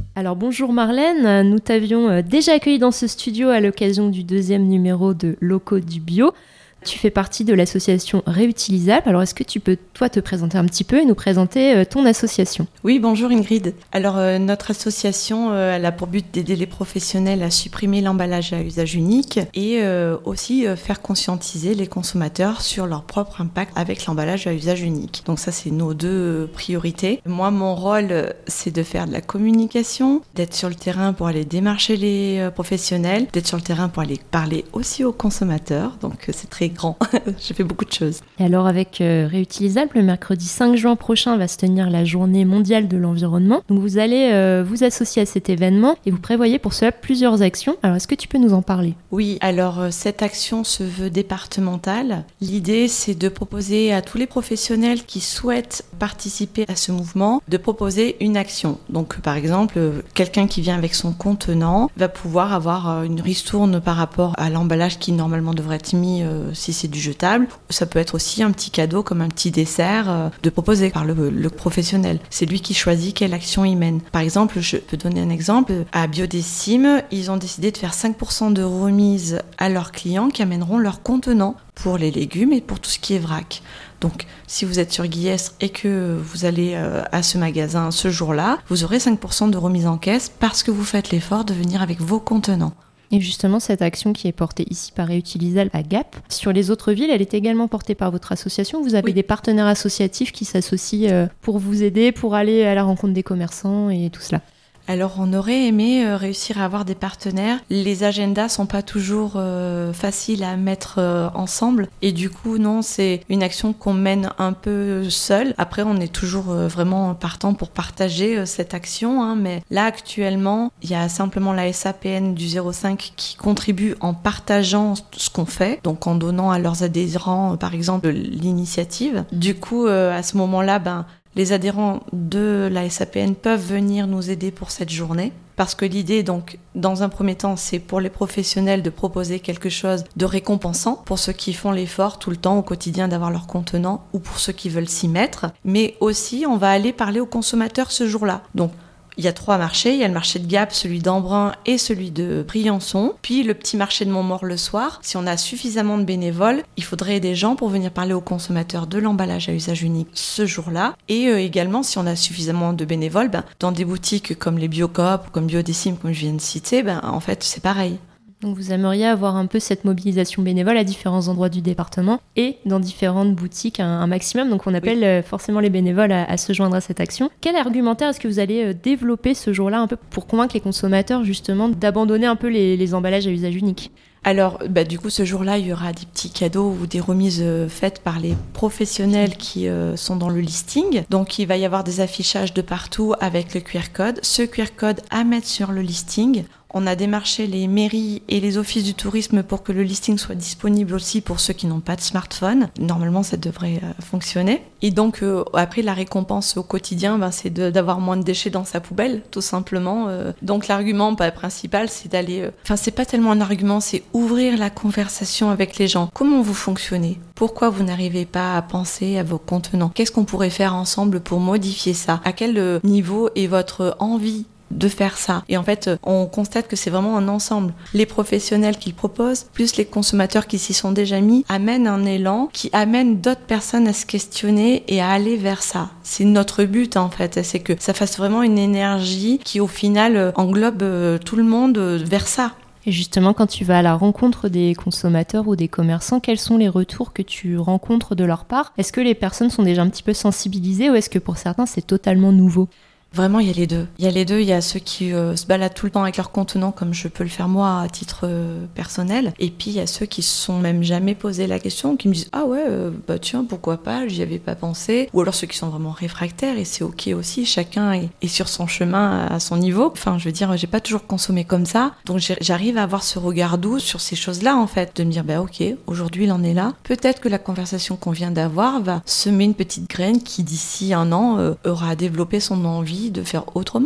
Alors bonjour Marlène, nous t'avions déjà accueilli dans ce studio à l'occasion du 2e numéro de Locaux du Bio. Tu fais partie de l'association Réutilisable. Alors est-ce que tu peux toi te présenter un petit peu et nous présenter ton association ? Oui, bonjour Ingrid. Alors notre association elle a pour but d'aider les professionnels à supprimer l'emballage à usage unique et aussi faire conscientiser les consommateurs sur leur propre impact avec l'emballage à usage unique. Donc ça, c'est nos deux priorités. Moi, mon rôle, c'est de faire de la communication, d'être sur le terrain pour aller démarcher les professionnels, d'être sur le terrain pour aller parler aussi aux consommateurs. Donc c'est très grand. Je fais beaucoup de choses. Et alors avec Réutilisable, le mercredi 5 juin prochain va se tenir la journée mondiale de l'environnement. Donc vous allez vous associer à cet événement et vous prévoyez pour cela plusieurs actions. Alors est-ce que tu peux nous en parler ? Oui, alors cette action se veut départementale. L'idée, c'est de proposer à tous les professionnels qui souhaitent participer à ce mouvement de proposer une action. Donc par exemple, quelqu'un qui vient avec son contenant va pouvoir avoir une ristourne par rapport à l'emballage qui normalement devrait être mis si c'est du jetable. Ça peut être aussi un petit cadeau comme un petit dessert de proposer par le professionnel. C'est lui qui choisit quelle action il mène. Par exemple, je peux donner un exemple. À Biodécime, ils ont décidé de faire 5% de remise à leurs clients qui amèneront leur contenant pour les légumes et pour tout ce qui est vrac. Donc, si vous êtes sur Guillestre et que vous allez à ce magasin ce jour-là, vous aurez 5% de remise en caisse parce que vous faites l'effort de venir avec vos contenants. Et justement, cette action qui est portée ici par Réutilisable à Gap, sur les autres villes, elle est également portée par votre association. Vous avez des partenaires associatifs qui s'associent pour vous aider, pour aller à la rencontre des commerçants et tout cela. Alors, on aurait aimé réussir à avoir des partenaires. Les agendas sont pas toujours faciles à mettre ensemble. Et du coup, non, c'est une action qu'on mène un peu seul. Après, on est toujours vraiment partant pour partager cette action. Hein, mais là, actuellement, il y a simplement la SAPN du 05 qui contribue en partageant ce qu'on fait. Donc, en donnant à leurs adhérents, par exemple, l'initiative. Du coup, à ce moment-là, les adhérents de la SAPN peuvent venir nous aider pour cette journée. Parce que l'idée, donc, dans un premier temps, c'est pour les professionnels de proposer quelque chose de récompensant pour ceux qui font l'effort tout le temps au quotidien d'avoir leur contenant ou pour ceux qui veulent s'y mettre. Mais aussi, on va aller parler aux consommateurs ce jour-là. Donc, il y a 3 marchés, il y a le marché de Gap, celui d'Embrun et celui de Briançon, puis le petit marché de Montmaur le soir. Si on a suffisamment de bénévoles, il faudrait des gens pour venir parler aux consommateurs de l'emballage à usage unique ce jour-là. Et également, si on a suffisamment de bénévoles, dans des boutiques comme les Biocoop, comme Biodécime, comme je viens de citer, en fait, c'est pareil. Donc vous aimeriez avoir un peu cette mobilisation bénévole à différents endroits du département et dans différentes boutiques un maximum. Donc on appelle forcément les bénévoles à se joindre à cette action. Quel argumentaire est-ce que vous allez développer ce jour-là un peu pour convaincre les consommateurs justement d'abandonner un peu les emballages à usage unique ? Alors, du coup, ce jour-là, il y aura des petits cadeaux ou des remises faites par les professionnels qui sont dans le listing. Donc, il va y avoir des affichages de partout avec le QR code. Ce QR code à mettre sur le listing. On a démarché les mairies et les offices du tourisme pour que le listing soit disponible aussi pour ceux qui n'ont pas de smartphone. Normalement, ça devrait fonctionner. Et donc, après, la récompense au quotidien, c'est d'avoir moins de déchets dans sa poubelle, tout simplement. Donc, l'argument principal, c'est d'aller... c'est pas tellement un argument, c'est ouvrir la conversation avec les gens. Comment vous fonctionnez ? Pourquoi vous n'arrivez pas à penser à vos contenants ? Qu'est-ce qu'on pourrait faire ensemble pour modifier ça ? À quel niveau est votre envie de faire ça? Et en fait, on constate que c'est vraiment un ensemble. Les professionnels qui le proposent, plus les consommateurs qui s'y sont déjà mis, amènent un élan qui amène d'autres personnes à se questionner et à aller vers ça. C'est notre but, en fait, c'est que ça fasse vraiment une énergie qui, au final, englobe tout le monde vers ça. Et justement, quand tu vas à la rencontre des consommateurs ou des commerçants, quels sont les retours que tu rencontres de leur part ? Est-ce que les personnes sont déjà un petit peu sensibilisées ou est-ce que pour certains, c'est totalement nouveau ? Vraiment, il y a les deux. Il y a ceux qui se baladent tout le temps avec leur contenant, comme je peux le faire moi à titre personnel. Et puis, il y a ceux qui se sont même jamais posé la question, qui me disent « Ah ouais, tiens, pourquoi pas, j'y avais pas pensé ». Ou alors ceux qui sont vraiment réfractaires, et c'est ok aussi, chacun est sur son chemin à son niveau. Enfin, je veux dire, j'ai pas toujours consommé comme ça. Donc, j'arrive à avoir ce regard doux sur ces choses-là, en fait. De me dire « ok, aujourd'hui, il en est là ». Peut-être que la conversation qu'on vient d'avoir va semer une petite graine qui, d'ici 1 an, aura développé son envie de faire autrement.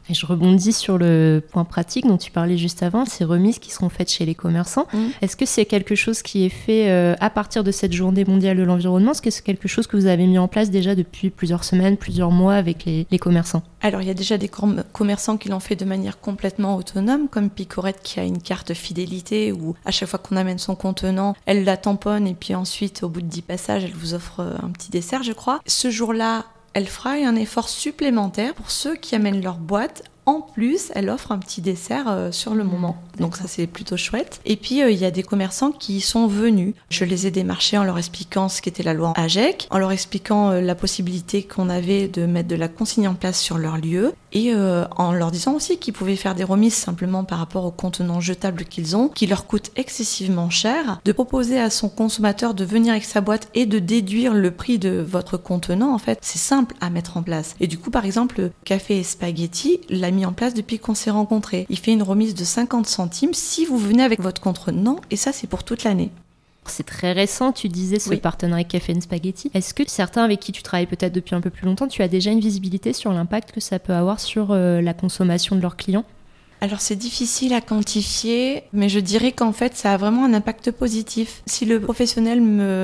Et je rebondis sur le point pratique dont tu parlais juste avant, ces remises qui seront faites chez les commerçants. Est-ce que c'est quelque chose qui est fait à partir de cette journée mondiale de l'environnement ? Est-ce que c'est quelque chose que vous avez mis en place déjà depuis plusieurs semaines, plusieurs mois avec les commerçants ? Alors, il y a déjà des commerçants qui l'ont fait de manière complètement autonome, comme Picorette qui a une carte fidélité où à chaque fois qu'on amène son contenant, elle la tamponne et puis ensuite, au bout de 10 passages, elle vous offre un petit dessert, je crois. Ce jour-là, elle fera un effort supplémentaire pour ceux qui amènent leur boîte. En plus, elle offre un petit dessert sur le moment. Donc ça, c'est plutôt chouette. Et puis, il y a des commerçants qui sont venus. Je les ai démarchés en leur expliquant ce qu'était la loi AGEC, en leur expliquant la possibilité qu'on avait de mettre de la consigne en place sur leur lieu et en leur disant aussi qu'ils pouvaient faire des remises simplement par rapport aux contenants jetables qu'ils ont, qui leur coûtent excessivement cher, de proposer à son consommateur de venir avec sa boîte et de déduire le prix de votre contenant. En fait, c'est simple à mettre en place. Et du coup, par exemple, Café et Spaghetti l'a mis en place depuis qu'on s'est rencontrés. Il fait une remise de 50 centimes si vous venez avec votre contenant et ça, c'est pour toute l'année. C'est très récent, tu disais, ce partenariat Café and Spaghetti. Est-ce que certains avec qui tu travailles peut-être depuis un peu plus longtemps, tu as déjà une visibilité sur l'impact que ça peut avoir sur la consommation de leurs clients ? Alors c'est difficile à quantifier, mais je dirais qu'en fait ça a vraiment un impact positif. Si le professionnel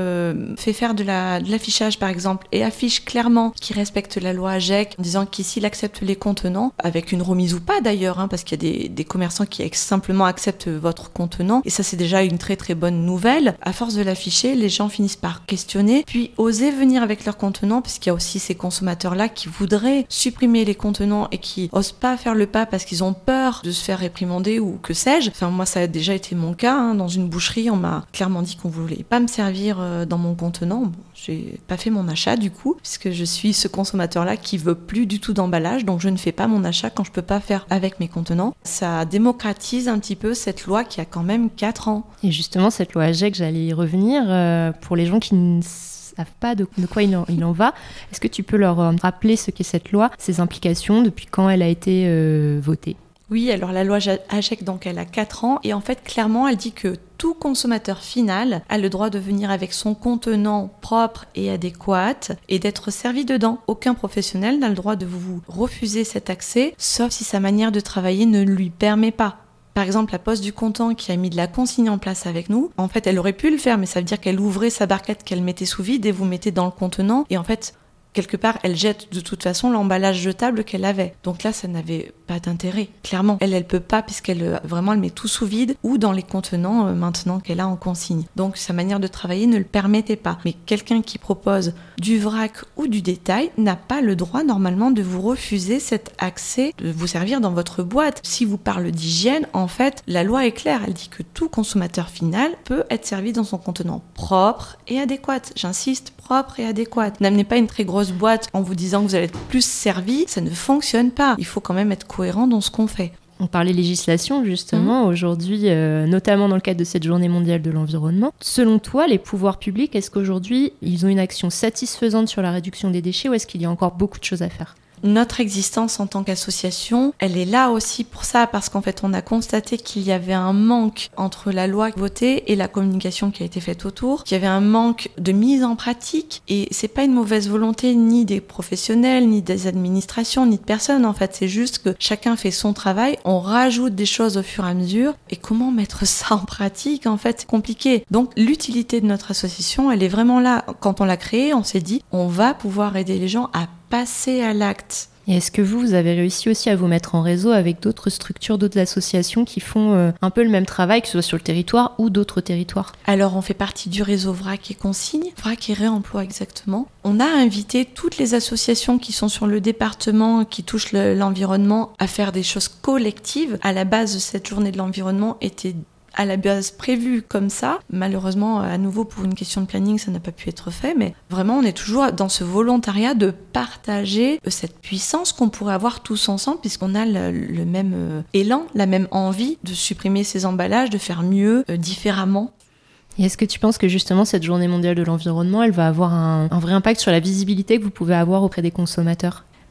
me fait faire de l'affichage par exemple et affiche clairement qu'il respecte la loi AGEC en disant qu'ici il accepte les contenants, avec une remise ou pas d'ailleurs, parce qu'il y a des commerçants qui simplement acceptent votre contenant, et ça c'est déjà une très très bonne nouvelle. À force de l'afficher, les gens finissent par questionner, puis oser venir avec leurs contenants, parce qu'il y a aussi ces consommateurs-là qui voudraient supprimer les contenants et qui osent pas faire le pas parce qu'ils ont peur de se faire réprimander ou que sais-je. Enfin, moi, ça a déjà été mon cas. Dans une boucherie, on m'a clairement dit qu'on voulait pas me servir dans mon contenant. Bon, j'ai pas fait mon achat du coup, puisque je suis ce consommateur-là qui veut plus du tout d'emballage, donc je ne fais pas mon achat quand je peux pas faire avec mes contenants. Ça démocratise un petit peu cette loi qui a quand même 4 ans. Et justement, cette loi AGEC, j'allais y revenir. Pour les gens qui ne savent pas de quoi il en va, est-ce que tu peux leur rappeler ce qu'est cette loi, ses implications, depuis quand elle a été votée ? Oui, alors la loi AGEC, donc elle a 4 ans et en fait clairement elle dit que tout consommateur final a le droit de venir avec son contenant propre et adéquat et d'être servi dedans. Aucun professionnel n'a le droit de vous refuser cet accès, sauf si sa manière de travailler ne lui permet pas. Par exemple, la Poste du Content qui a mis de la consigne en place avec nous, en fait elle aurait pu le faire, mais ça veut dire qu'elle ouvrait sa barquette qu'elle mettait sous vide et vous mettez dans le contenant et en fait quelque part, elle jette de toute façon l'emballage jetable qu'elle avait. Donc là, ça n'avait pas d'intérêt, clairement. Elle peut pas, puisqu'elle vraiment, elle met tout sous vide ou dans les contenants maintenant qu'elle a en consigne. Donc sa manière de travailler ne le permettait pas. Mais quelqu'un qui propose du vrac ou du détail n'a pas le droit normalement de vous refuser cet accès, de vous servir dans votre boîte. Si vous parlez d'hygiène, en fait, la loi est claire. Elle dit que tout consommateur final peut être servi dans son contenant propre et adéquat. J'insiste, propre et adéquat. N'amenez pas une très grosse boîte en vous disant que vous allez être plus servi, ça ne fonctionne pas. Il faut quand même être cohérent dans ce qu'on fait. On parlait législation justement aujourd'hui, notamment dans le cadre de cette journée mondiale de l'environnement. Selon toi, les pouvoirs publics, est-ce qu'aujourd'hui ils ont une action satisfaisante sur la réduction des déchets ou est-ce qu'il y a encore beaucoup de choses à faire ? Notre existence en tant qu'association, elle est là aussi pour ça, parce qu'en fait, on a constaté qu'il y avait un manque entre la loi votée et la communication qui a été faite autour, qu'il y avait un manque de mise en pratique, et c'est pas une mauvaise volonté ni des professionnels, ni des administrations, ni de personne, en fait, c'est juste que chacun fait son travail, on rajoute des choses au fur et à mesure, et comment mettre ça en pratique, en fait, c'est compliqué. Donc, l'utilité de notre association, elle est vraiment là. Quand on l'a créée, on s'est dit, on va pouvoir aider les gens à passer à l'acte. Et est-ce que vous avez réussi aussi à vous mettre en réseau avec d'autres structures, d'autres associations qui font un peu le même travail, que ce soit sur le territoire ou d'autres territoires ? Alors, on fait partie du réseau VRAC et Consigne, VRAC et Réemploi exactement. On a invité toutes les associations qui sont sur le département, qui touchent l'environnement, à faire des choses collectives. À la base de cette journée de l'environnement était à la base prévu comme ça. Malheureusement, à nouveau, pour une question de planning, ça n'a pas pu être fait, mais vraiment, on est toujours dans ce volontariat de partager cette puissance qu'on pourrait avoir tous ensemble, puisqu'on a le même élan, la même envie de supprimer ces emballages, de faire mieux, différemment. Et est-ce que tu penses que justement cette journée mondiale de l'environnement, elle va avoir un vrai impact sur la visibilité que vous pouvez avoir auprès des consommateurs ?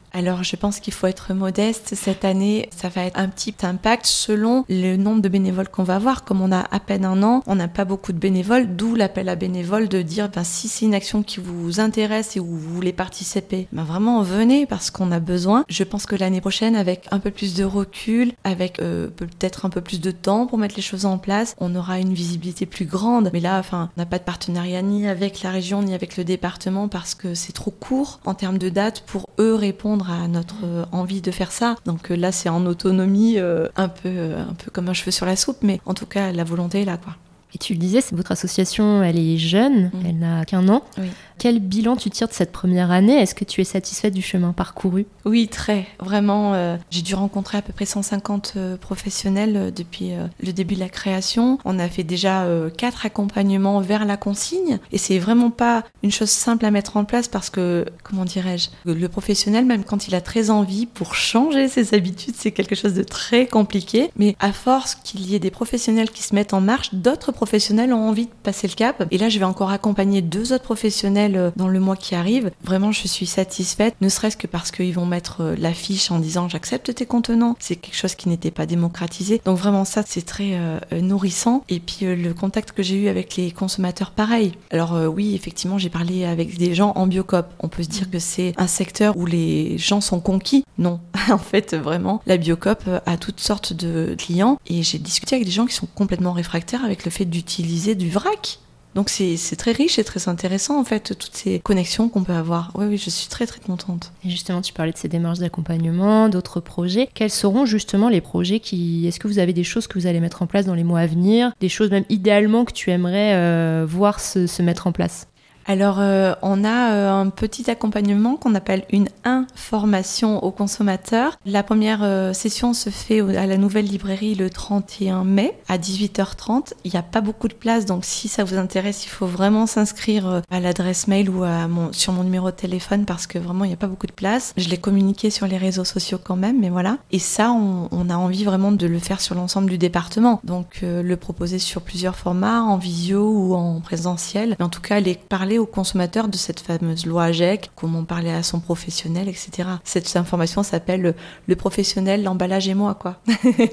Alors, je pense qu'il faut être modeste. Cette année, ça va être un petit impact selon le nombre de bénévoles qu'on va avoir. Comme on a à peine un an, on n'a pas beaucoup de bénévoles, d'où l'appel à bénévoles de dire si c'est une action qui vous intéresse et où vous voulez participer, vraiment venez parce qu'on a besoin. Je pense que l'année prochaine, avec un peu plus de recul, avec peut-être un peu plus de temps pour mettre les choses en place, on aura une visibilité plus grande. Mais là, on n'a pas de partenariat ni avec la région ni avec le département parce que c'est trop court en termes de date pour eux répondre à notre envie de faire ça. Donc là, c'est en autonomie, un peu comme un cheveu sur la soupe, mais en tout cas, la volonté est là, quoi. Et tu le disais, votre association, elle est jeune, elle n'a qu'1 an. Oui. Quel bilan tu tires de cette première année ? Est-ce que tu es satisfaite du chemin parcouru ? Oui, très. Vraiment, j'ai dû rencontrer à peu près 150 professionnels depuis le début de la création. On a fait déjà 4 accompagnements vers la consigne. Et c'est vraiment pas une chose simple à mettre en place parce que, comment dirais-je, le professionnel, même quand il a très envie, pour changer ses habitudes, c'est quelque chose de très compliqué. Mais à force qu'il y ait des professionnels qui se mettent en marche, d'autres professionnels ont envie de passer le cap. Et là, je vais encore accompagner 2 autres professionnels dans le mois qui arrive. Vraiment, je suis satisfaite, ne serait-ce que parce qu'ils vont mettre l'affiche en disant « j'accepte tes contenants ». C'est quelque chose qui n'était pas démocratisé. Donc vraiment, ça, c'est très nourrissant. Et puis, le contact que j'ai eu avec les consommateurs, pareil. Alors oui, effectivement, j'ai parlé avec des gens en Biocoop. On peut se dire que c'est un secteur où les gens sont conquis. Non, en fait, vraiment, la Biocoop a toutes sortes de clients. Et j'ai discuté avec des gens qui sont complètement réfractaires avec le fait d'utiliser du vrac. Donc c'est très riche et très intéressant en fait, toutes ces connexions qu'on peut avoir. Oui, je suis très très contente. Et justement, tu parlais de ces démarches d'accompagnement, d'autres projets. Quels seront justement les projets Est-ce que vous avez des choses que vous allez mettre en place dans les mois à venir ? Des choses même idéalement que tu aimerais voir se mettre en place ? Alors, on a un petit accompagnement qu'on appelle une information aux consommateurs. La première session se fait à la nouvelle librairie le 31 mai à 18h30. Il n'y a pas beaucoup de place, donc si ça vous intéresse, il faut vraiment s'inscrire à l'adresse mail ou sur mon numéro de téléphone parce que vraiment, il n'y a pas beaucoup de place. Je l'ai communiqué sur les réseaux sociaux quand même, mais voilà. Et ça, on a envie vraiment de le faire sur l'ensemble du département. Donc, le proposer sur plusieurs formats, en visio ou en présentiel. Mais en tout cas, aller parler aux consommateurs de cette fameuse loi AGEC, comment parler à son professionnel, etc. Cette information s'appelle le professionnel, l'emballage et moi, quoi.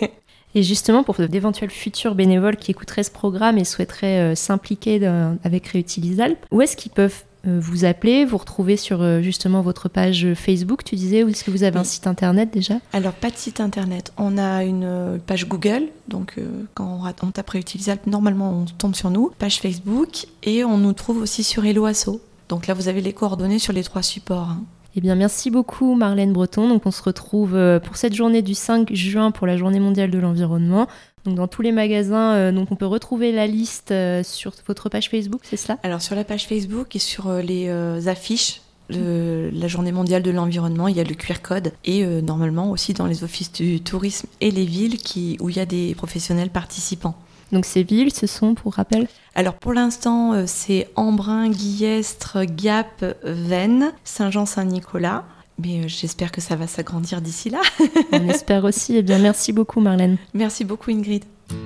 Et justement, pour d'éventuels futurs bénévoles qui écouteraient ce programme et souhaiteraient s'impliquer avec Réutilise Alpes, où est-ce qu'ils peuvent vous appeler, vous retrouver sur justement votre page Facebook, tu disais, ou est-ce que vous avez un site internet déjà ? Alors, pas de site internet. On a une page Google, donc quand on tape Réutilise Alpes, normalement on tombe sur nous. Page Facebook, et on nous trouve aussi sur Hello Asso. Donc là, vous avez les coordonnées sur les 3 supports. Eh bien, merci beaucoup Marlène Breton. Donc, on se retrouve pour cette journée du 5 juin pour la Journée mondiale de l'environnement. Donc, dans tous les magasins, donc on peut retrouver la liste sur votre page Facebook, c'est cela ? Alors, sur la page Facebook et sur les affiches de la Journée mondiale de l'environnement, il y a le QR code. Et normalement aussi dans les offices du tourisme et les villes où il y a des professionnels participants. Donc ces villes, ce sont, pour rappel ? Alors pour l'instant, c'est Embrun, Guillestre, Gap, Vennes, Saint-Jean-Saint-Nicolas. Mais j'espère que ça va s'agrandir d'ici là. On espère aussi. Eh bien, merci beaucoup Marlène. Merci beaucoup Ingrid.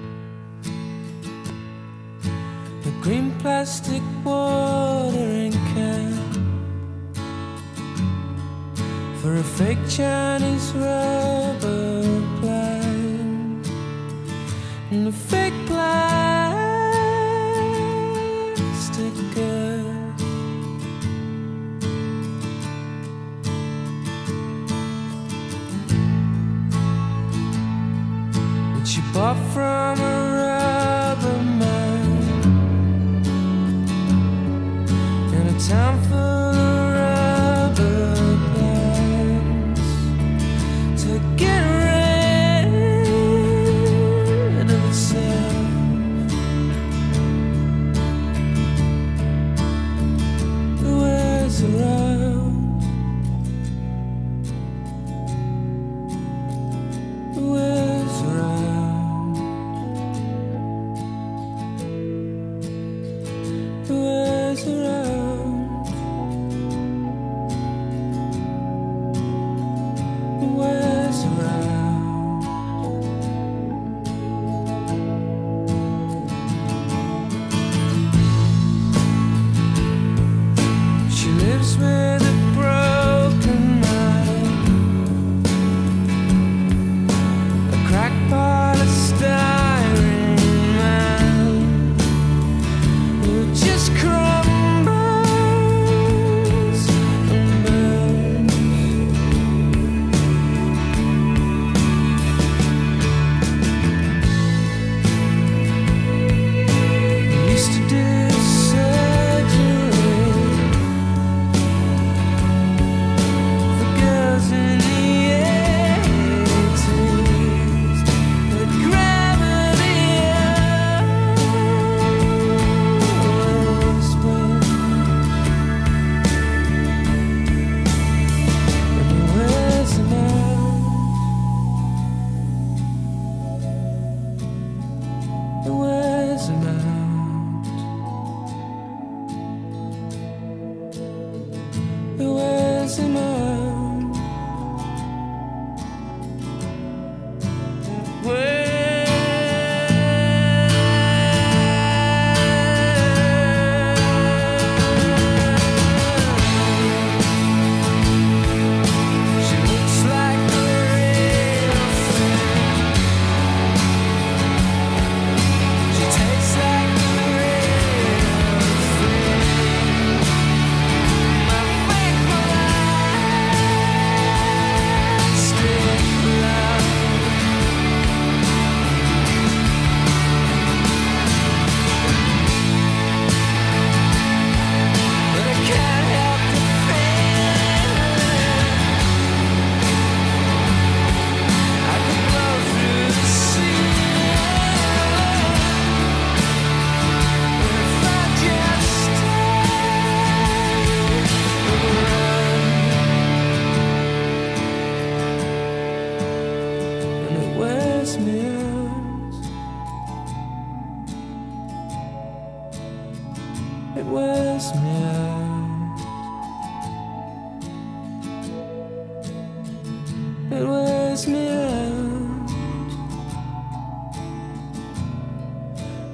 The green plastic watering can for a fake Chinese rubber plant and a fake plastic girl. Which you bought from a rubber man in a town full of rubber plants to get rid of itself. The ways around, the ways around.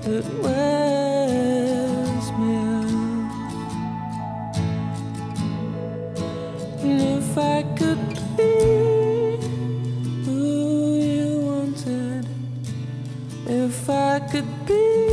that wears me out. And if I could be who you wanted, if I could be